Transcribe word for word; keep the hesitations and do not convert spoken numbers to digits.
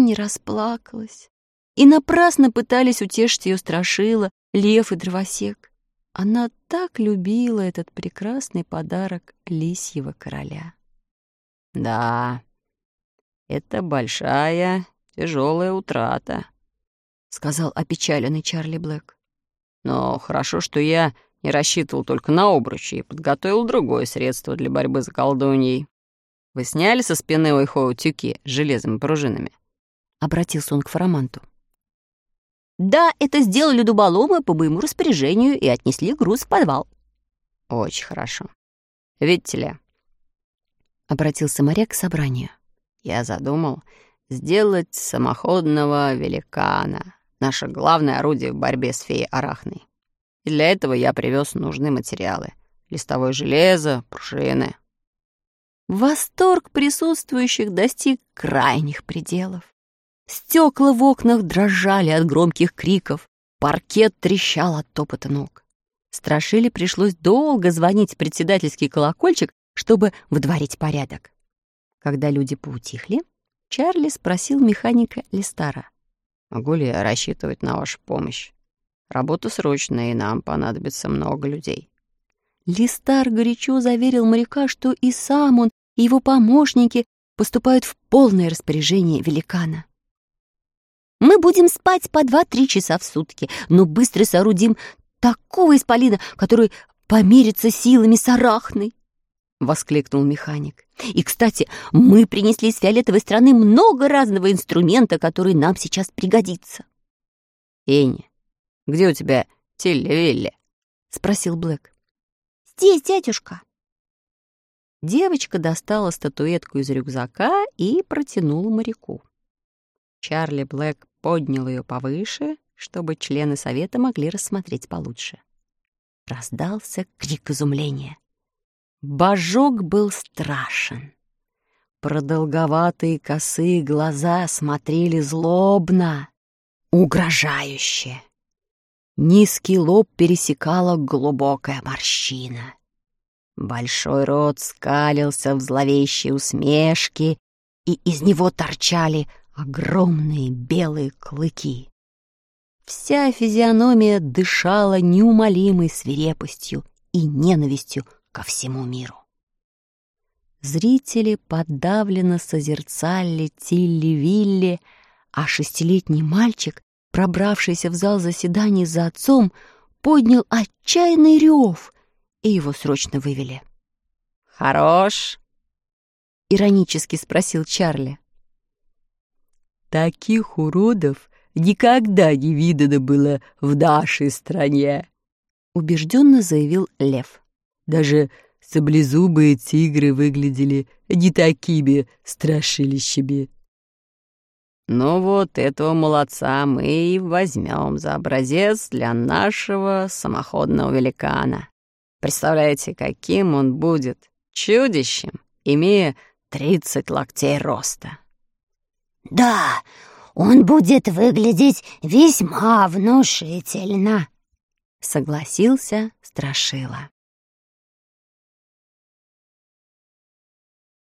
не расплакалась. И напрасно пытались утешить ее Страшила, Лев и Дровосек. Она так любила этот прекрасный подарок лисьего короля. «Да, это большая, тяжелая утрата», — сказал опечаленный Чарли Блэк. «Но хорошо, что я не рассчитывал только на обручи и подготовил другое средство для борьбы с колдуньей. Вы сняли со спины Ойхоу тюки с железными пружинами?» — обратился он к Фараманту. «Да, это сделали дуболомы по моему распоряжению и отнесли груз в подвал». «Очень хорошо. Видите ли, — обратился моряк к собранию, — я задумал сделать самоходного великана, наше главное орудие в борьбе с феей Арахной. И для этого я привез нужные материалы — листовое железо, пружины». Восторг присутствующих достиг крайних пределов. Стекла в окнах дрожали от громких криков, паркет трещал от топота ног. Страшиле пришлось долго звонить в председательский колокольчик, чтобы выдворить порядок. Когда люди поутихли, Чарли спросил механика Листара: «Могу ли я рассчитывать на вашу помощь? Работа срочная, и нам понадобится много людей». Листар горячо заверил моряка, что и сам он, и его помощники поступают в полное распоряжение великана. «Мы будем спать по два-три часа в сутки, но быстро соорудим такого исполина, который померится силами с Арахной», — воскликнул механик. «И, кстати, мы принесли с фиолетовой страны много разного инструмента, который нам сейчас пригодится». «Энни, где у тебя Тилли-Вилли?» — спросил Блэк. «Здесь, дядюшка». Девочка достала статуэтку из рюкзака и протянула моряку. Чарли Блэк поднял ее повыше, чтобы члены совета могли рассмотреть получше. Раздался крик изумления. Божок был страшен. Продолговатые косые глаза смотрели злобно, угрожающе. Низкий лоб пересекала глубокая морщина. Большой рот скалился в зловещей усмешке, и из него торчали огромные белые клыки. Вся физиономия дышала неумолимой свирепостью и ненавистью ко всему миру. Зрители подавленно созерцали Тилли-Вилли, а шестилетний мальчик, пробравшийся в зал заседаний за отцом, поднял отчаянный рев, и его срочно вывели. «Хорош?» — иронически спросил Чарли. «Таких уродов никогда не видано было в нашей стране», — убежденно заявил Лев. «Даже саблезубые тигры выглядели не такими страшилищами». «Ну вот этого молодца мы и возьмем за образец для нашего самоходного великана. Представляете, каким он будет чудищем, имея тридцать локтей роста». «Да, он будет выглядеть весьма внушительно», — согласился Страшила.